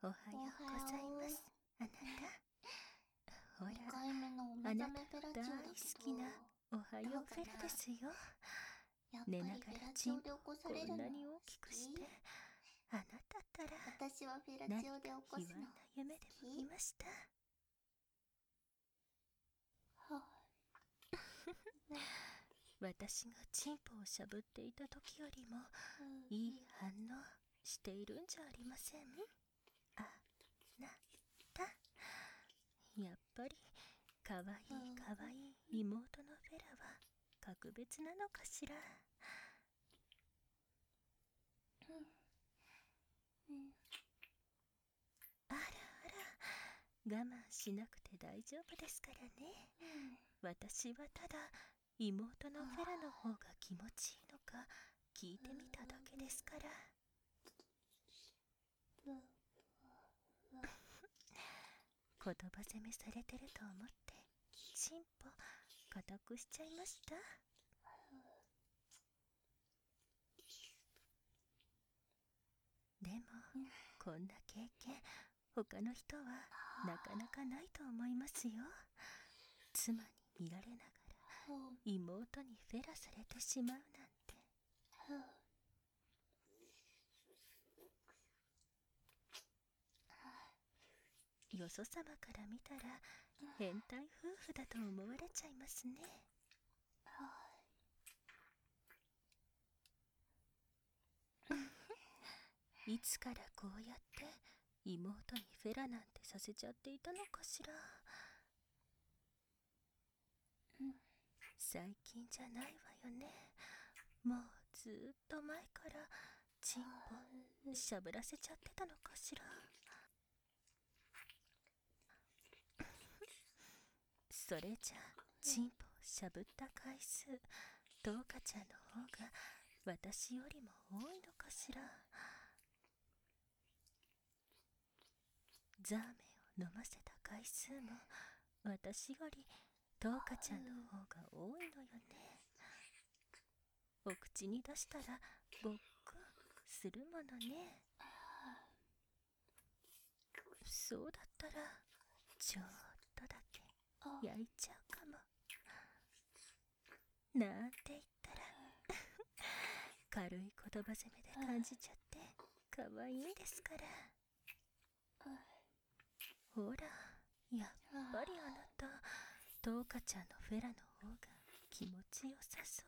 おはようございます、あなた。ほら、 2回目のお目あな覚たの大めフェラチオだ好きなおはようフェラですよ。 やっぱ寝ながりフェラらチンポチオで起こさこれるのんなに大きくして、あなたったら私はフェラ何チオで起かこすの卑猥な夢でも見ました。私がチンポをしゃぶっていた時よりもいい反応しているんじゃありません？あなた、やっぱりかわいいかわいい妹のフェラは格別なのかしら。あらあら、我慢しなくて大丈夫ですからね。私はただ妹のフェラの方が気持ちいいのか聞いてみただけですから。言葉責めされてると思ってチンポ固くしちゃいました。でもこんな経験他の人はなかなかないと思いますよ。妻に見られながら妹にフェラされてしまうなんて。よそ様から見たら変態夫婦だと思われちゃいますね。いつからこうやって妹にフェラなんてさせちゃっていたのかしら。最近じゃないわよね。もうずーっと前からチンポしゃぶらせちゃってたのかしら。それじゃチンポをしゃぶった回数、トウカちゃんの方が私よりも多いのかしら。ザーメンを飲ませた回数も私よりトウカちゃんの方が多いのよね。お口に出したらごっくんするものね。そうだったらちょっとだけ焼いちゃうかもなんて言ったら軽い言葉責めで感じちゃって可愛いんですから。ほら、やっぱりあなたトウカちゃんのフェラの方が気持ちよさそう。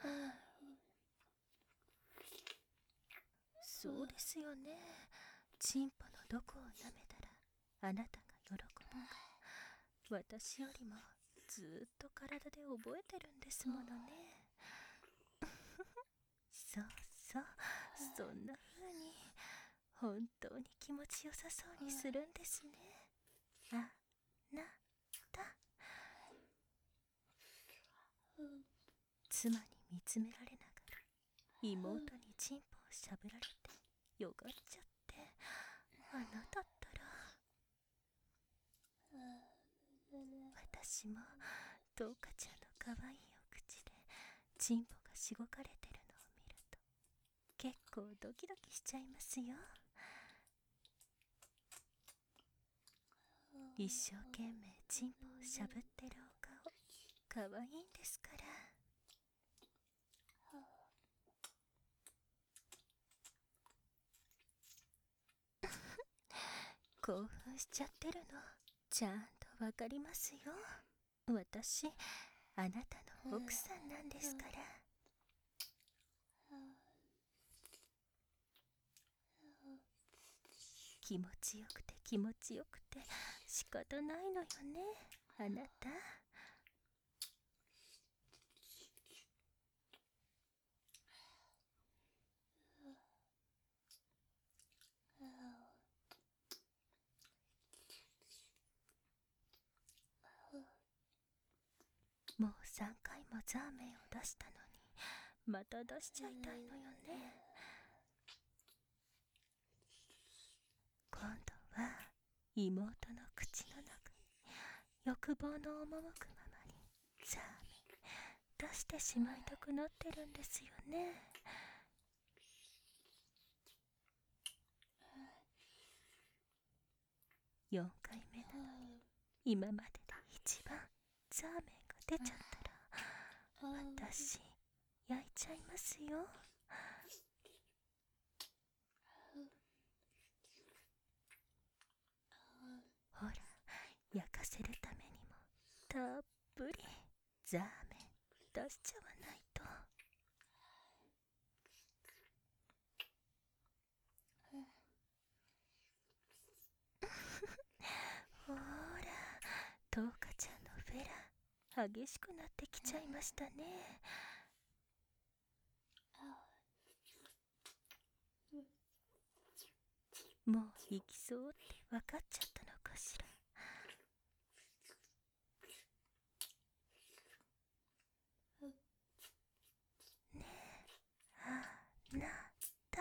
そうですよね。チンポのどこを舐めたらあなたが喜ぶか私よりもずーっと体で覚えてるんですものね。そうそう、そんな風に本当に気持ちよさそうにするんですね、あなた。妻に見つめられながら妹にチンポをしゃぶられてよがっちゃって、あなたったら。私もトウカちゃんの可愛いお口でチンポがしごかれてるのを見ると結構ドキドキしちゃいますよ。一生懸命チンポをしゃぶってるお顔可愛いんですから。興奮しちゃってるのちゃんとわかりますよ。私あなたの奥さんなんですから。気持ちよくて気持ちよくて仕方ないのよね、あなた。もう3回もザーメンを出したのにまた出しちゃいたいのよね。今度は妹の口の中に欲望の赴くままにザーメン出してしまいたくなってるんですよね。 4回目なのに今までで一番ザーメンが出ちゃったら私焼いちゃいますよ。ほら、焼かせるためにもたっぷりザーメン出しちゃわないと。ほら、トウカちゃんのフェラ激しくなってきちゃいましたね。もう行きそうって分かっちゃったのかしら。ねえ、あなた。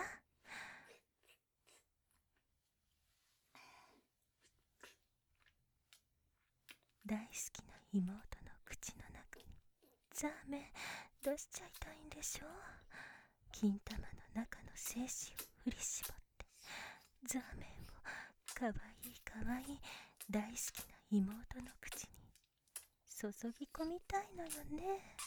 大好きな妹の口の中にザーメン出しちゃいたいんでしょ。金玉の中の精子を振り絞ってザーメンをかわいいかわいい大好きな妹の口に注ぎ込みたいのよね。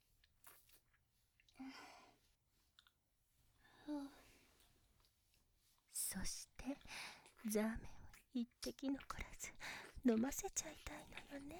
そしてザーメンを一滴残らず飲ませちゃいたいのよね。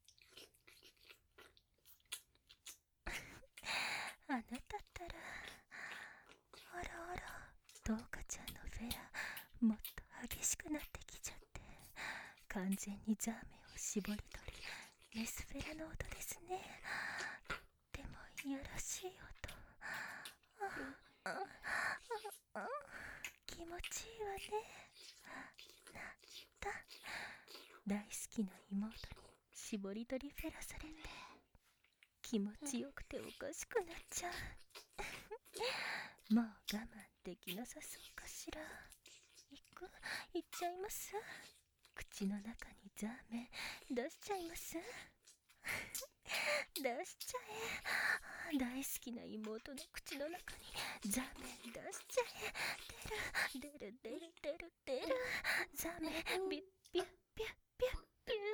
あなたったら、あらあら、トウカちゃんのフェラもっと激しくなってきちゃって、完全にザーメンを絞り取るメスフェラの音ですね。とってもいやらしい音。気持ちいいわね。なった大好きな妹に絞り取りフェラされて気持ちよくておかしくなっちゃう。もう我慢できなさそうかしら。いっちゃいます。口の中にザーメン出しちゃいます。出しちゃえ。大好きな妹の口の中にザーメン出しちゃえ。出るザーメンビュッビュッビュッビュッビュ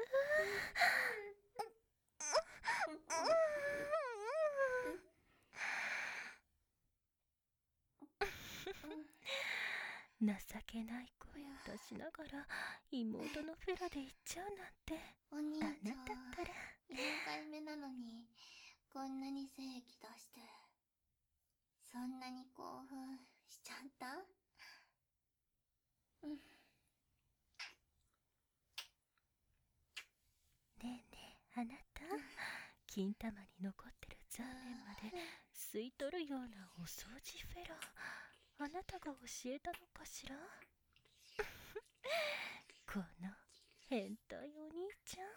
ー。情けない声を出しながら妹のフェラで行っちゃうなんて。 お兄あちゃなんたったら 4回目なのにこんなに精液出してそんなに興奮しちゃった？ ねえねえあなた、金玉に残ってるザーメンまで吸い取るようなお掃除フェラあなたが教えたのかしら。この変態お兄ちゃん。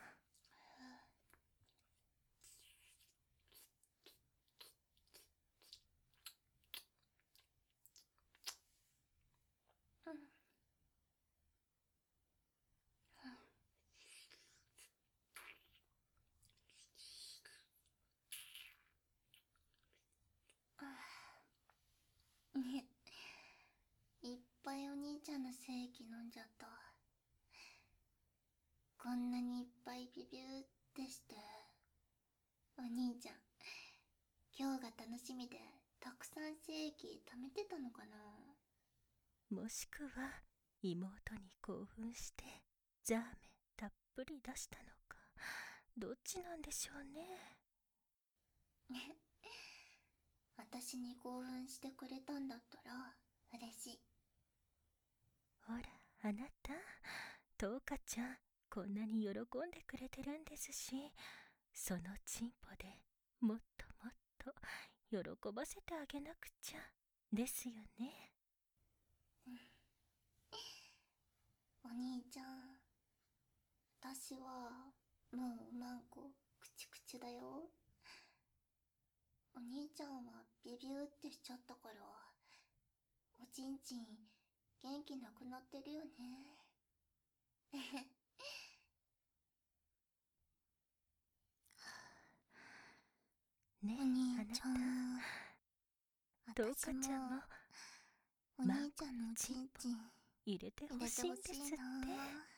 ね、いっぱいお兄ちゃんの精液飲んじゃった。こんなにいっぱいビビューってして。お兄ちゃん、今日が楽しみでたくさん精液貯めてたのかな？ もしくは妹に興奮してザーメンたっぷり出したのか、どっちなんでしょうね。 私に興奮してくれたんだったら嬉しい。 ほらあなた、トウカちゃんこんなに喜んでくれてるんですし、そのチンポでもっともっと喜ばせてあげなくちゃですよね。 お兄ちゃん、私はもうマンコクチクチだよ。お兄ちゃんはビビューってしちゃったからおちんちん元気なくなってるよね。 ねお兄えちゃん、 あなた、トウカ私もちゃんもお兄ちゃんのおちんちん入れてほしいんですって。